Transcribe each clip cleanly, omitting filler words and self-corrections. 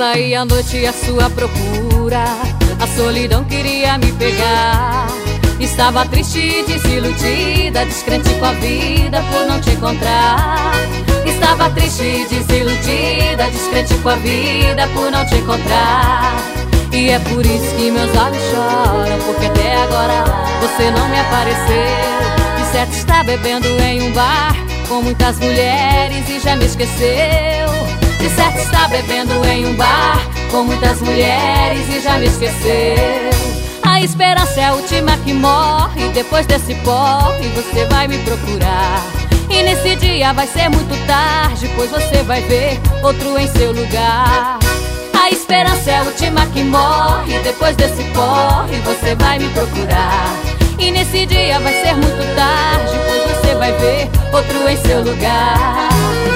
Saí à noite à sua procura, a solidão queria me pegar. Estava triste e desiludida, descrente com a vida por não te encontrar. Estava triste e desiludida, descrente com a vida por não te encontrar. E é por isso que meus olhos choram, porque até agora você não me apareceu. De certo está bebendo em um bar com muitas mulheres e já me esqueceu. De certo está bebendo em um bar com muitas mulheres e já me esqueceu. A esperança é a última que morre, depois desse porre você vai me procurar. E nesse dia vai ser muito tarde, pois você vai ver outro em seu lugar. A esperança é a última que morre, depois desse porre você vai me procurar. E nesse dia vai ser muito tarde, pois você vai ver outro em seu lugar.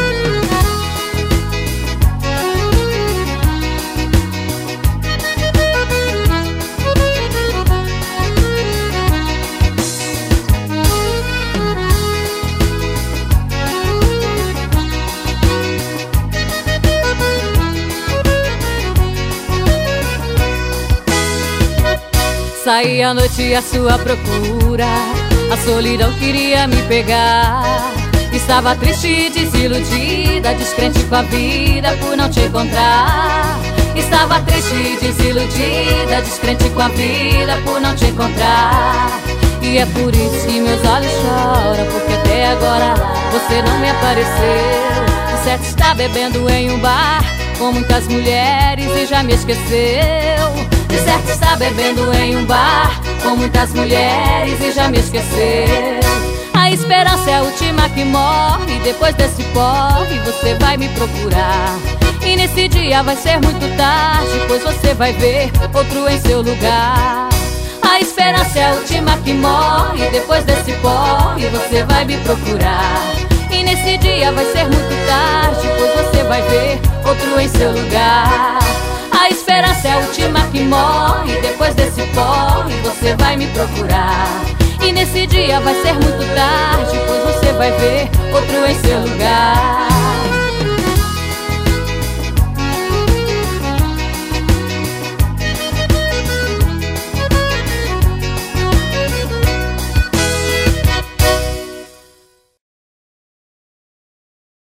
Saí à noite à sua procura, a solidão queria me pegar. Estava triste e desiludida, descrente com a vida por não te encontrar. Estava triste e desiludida, descrente com a vida por não te encontrar. E é por isso que meus olhos choram, porque até agora você não me apareceu. De certo está bebendo em um bar com muitas mulheres e já me esqueceu. De certo está bebendo em um bar com muitas mulheres e já me esqueceu. A esperança é a última que morre, depois desse porre você vai me procurar. E nesse dia vai ser muito tarde, pois você vai ver outro em seu lugar. A esperança é a última que morre, depois desse porre você vai me procurar. E nesse dia vai ser muito tarde, pois você vai ver outro em seu lugar. A esperança é a última que morre, depois desse porre você vai me procurar. E nesse dia vai ser muito tarde, pois você vai ver outro em seu lugar.